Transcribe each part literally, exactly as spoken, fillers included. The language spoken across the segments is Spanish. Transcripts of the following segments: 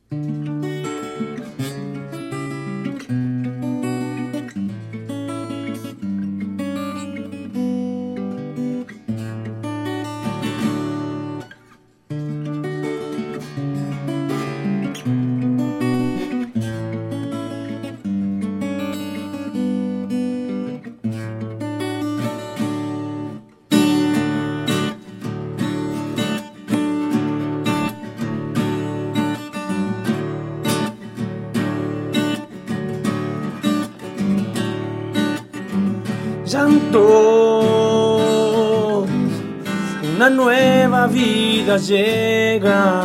Llanto, una nueva vida llega.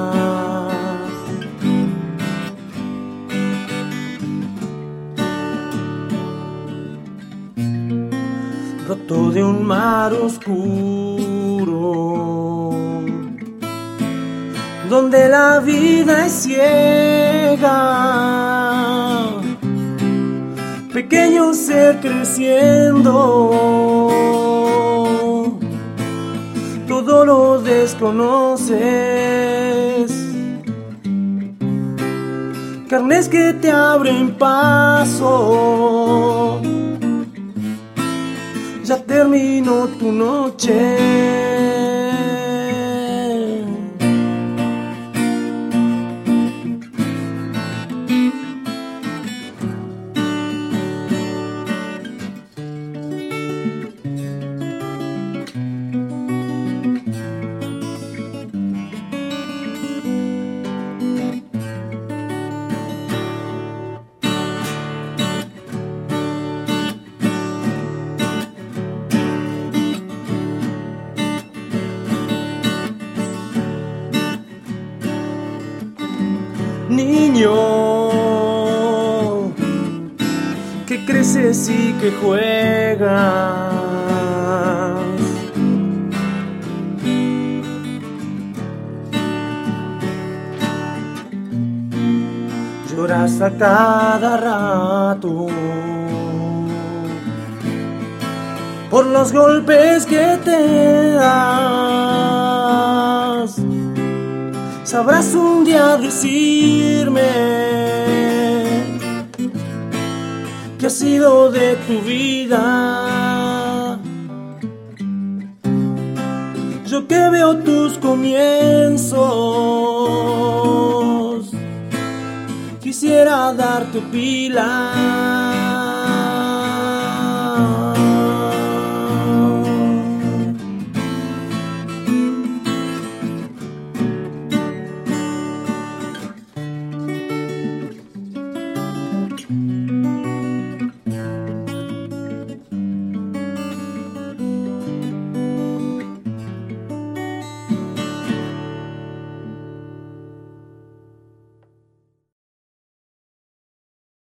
Roto de un mar oscuro, donde la vida es ciega. Pequeño ser creciendo, todo lo desconoces. Carnes que te abren paso, ya terminó tu noche. Niño, que creces y que juegas, lloras a cada rato por los golpes que te das. Sabrás un día decirme qué ha sido de tu vida. Yo que veo tus comienzos, quisiera darte pila.